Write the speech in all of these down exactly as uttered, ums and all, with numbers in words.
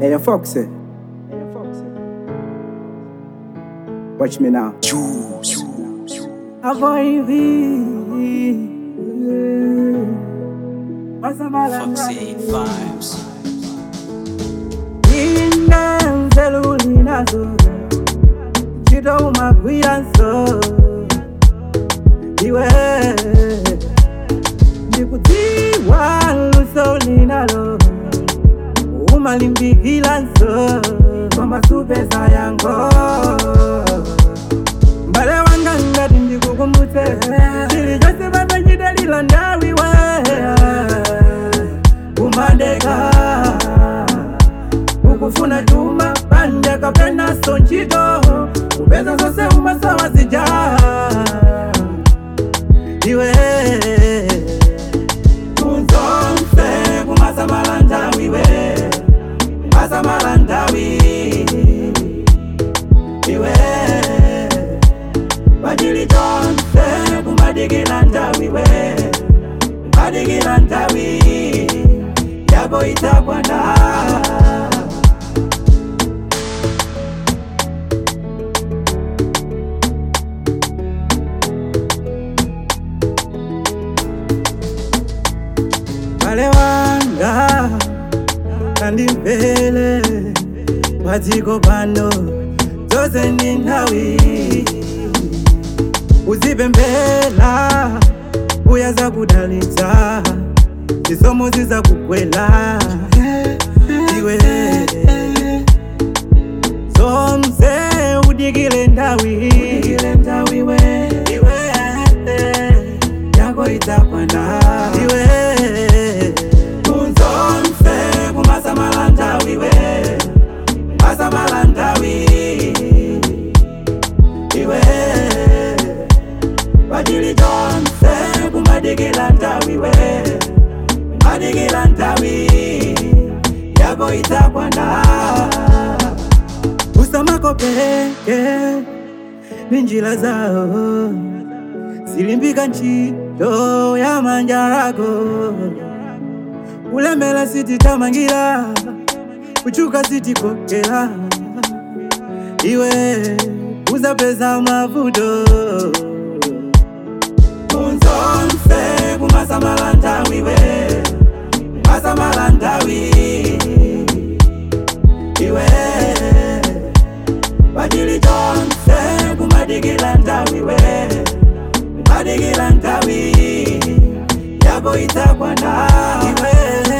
Hey, Foxy. Watch me now. Avoid Foxy vibes. Inga zelulina zo Chito umagwira so Iwe Ndikutiwa luso linalo Umalimbikila so Koma supeza yango Mbale wanga ngati ndikukumute Chili jose baba jidalila ndawiwe Umandeka Ukufuna chuma panja kapena sonchito Upeza zose umasawa zija Iwe Kunzonse kumasa malandawi we Kumasa malandawi Iwe Wajili tonse kumadigila ndawi we Kumadigila ndawi Yako itakwana Wale wanga kandi mbele Waziko bano Zose ninawi Uzibe mbela Uyaza kudalita Zisomo ziza kukwela Iwe Somse udigile ndawi Udigile ndawi we Iwe Yako itakwana Iwe Kunzonse kumasa malandawi we Kumasa malandawi Iwe Wajili tonse kumadigila ndawi we Kumadigila ndawi Yako itakwana Usamako peke Ninjila zao Silimbika nchito ya manjarako Ulembela siti tamangira Uchuka siti kokela Iwe uza pesa mavudo Kunzonse kumasa malandawi we Kumasa malandawi Iwe Wajili tonse kumadigila ndawi we Kumadigila ndawi Yako itakwana Iwe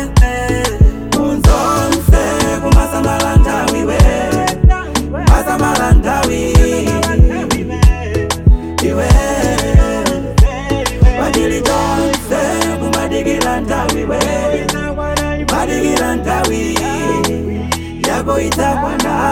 Kunzonse kumasa malandawi we Kumasa malandawi Iwe Wajili tonse kumadigila ndawi we Kumadigila ndawi Yako itakwana